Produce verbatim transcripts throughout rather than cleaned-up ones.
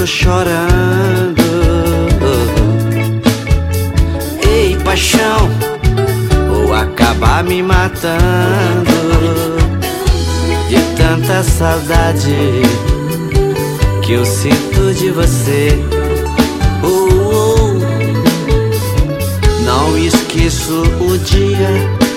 chorando. Ei, paixão, vou acabar me matando de tanta saudade que eu sinto de você. Oh, oh. Não esqueço o dia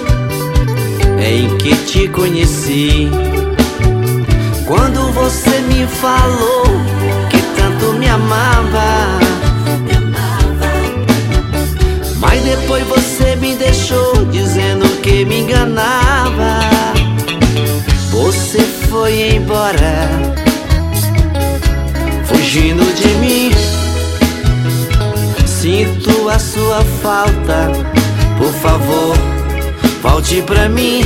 em que te conheci, quando você me falou que tanto me amava. Mas depois você me deixou dizendo que me enganava. Você foi embora, fugindo de mim. Sinto a sua falta, por favor, volte pra mim.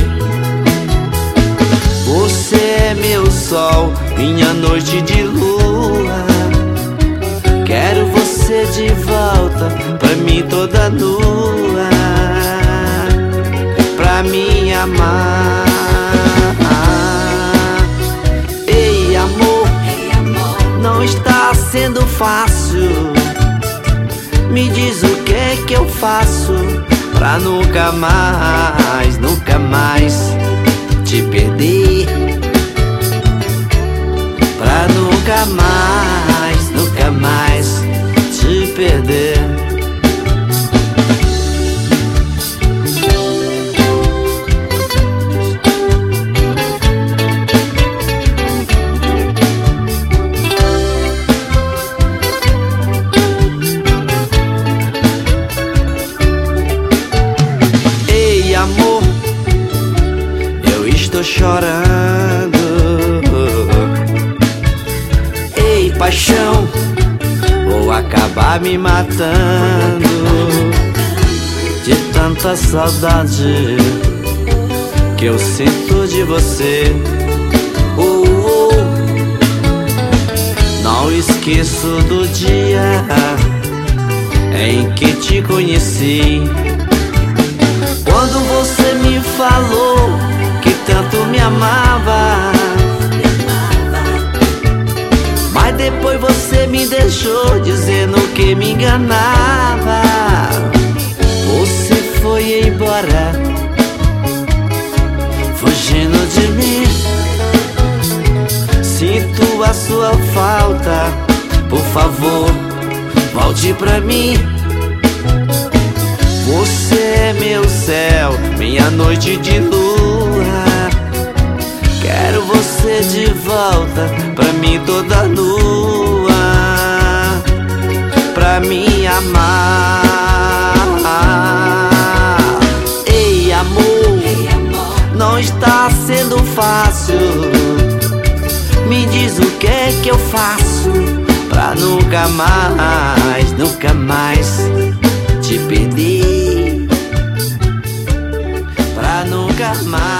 Você é meu sol, minha noite de lua. Quero você de volta, pra mim toda nua, pra me amar. Ei, amor, não está sendo fácil. Me diz o que é que eu faço pra nunca mais, nunca mais te perder, pra nunca mais, nunca mais te perder. Ei, amor, eu estou chorando. Ei, paixão, vou acabar me matando de tanta saudade que eu sinto de você. Oh, oh. Não esqueço do dia em que te conheci, quando você me falou que tanto me amava. Mas depois você me deixou dizendo que me enganava. Você foi embora, fugindo de mim. Sinto a sua falta, por favor, volte pra mim. Você é meu céu, minha noite de lua. Quero você de volta, pra mim toda nua, pra me amar. Ei, amor, não está sendo fácil. Me diz o que é que eu faço pra nunca mais, nunca mais te perder, pra nunca mais.